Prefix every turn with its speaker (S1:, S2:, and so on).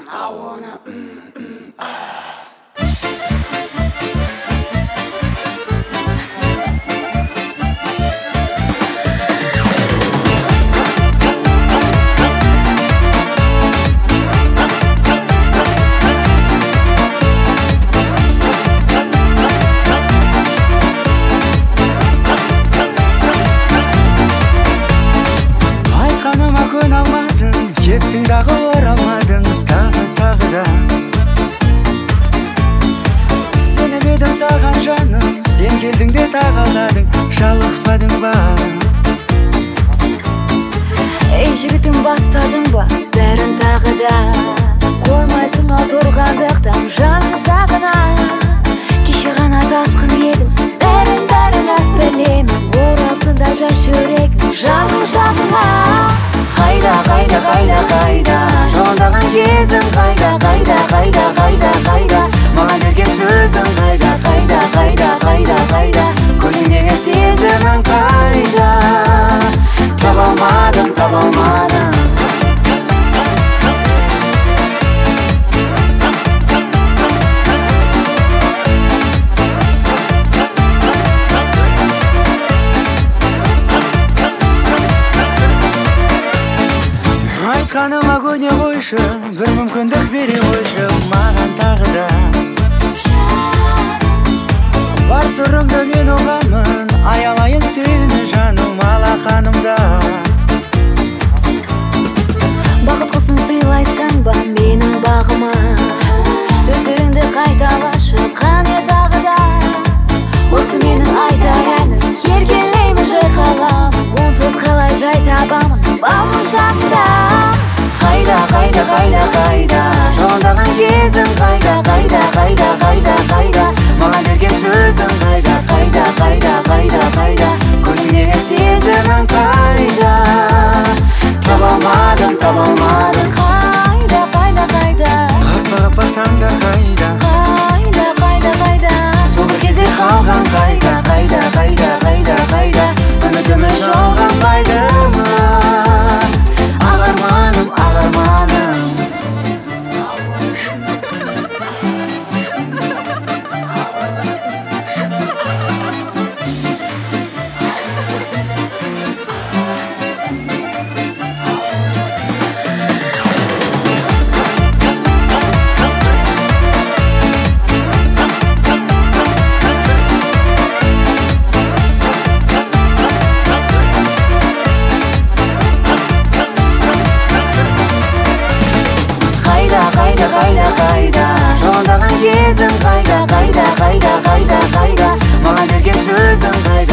S1: I wanna
S2: Айтқаныма көне алмадың, кеттің дағы оралмадың, тағы да сеніп едім саған жаным, сен келдің де тағаладың, жалықпадың ба?
S1: Ей жігітім, бастадың ба бәрін тағы да? Қоймайсың ал тұрғандықтан жаның сағына. Кеше ғана тасқын едім, бәрін аз білемін. Оралсын да жас жүрегім жаның жағына. Қайда жолдаған кезің қайда маған берген сөзің қайда көзіңдегі сезімің қайда? Таба алмадым
S2: Айтқаныма көне қойшы, бір мүмкіндік бере қойшы маған тағы да. Бар сырымды мен ұғамын, аялайын сені жаным алақанымда.
S1: Бақыт құсын сыйлайсың ба менің бағыма? Сөздеріңді қайталашы қане тағы да. Осы менің айтар әнім, еркелеймін жайқалам. Онсыз қалай жай табамын балың жанында? Қайда жолдаған кезің қайда маған берген сөзің қайда көзіңдегі сезімің қайда? Таба алмадым аппақ таңдар қайда? Сол бір кезде қалған қайда? Үмітіміз жалған қайда? Ағарманым қайда жолдаған кезің қайда маған берген сөзің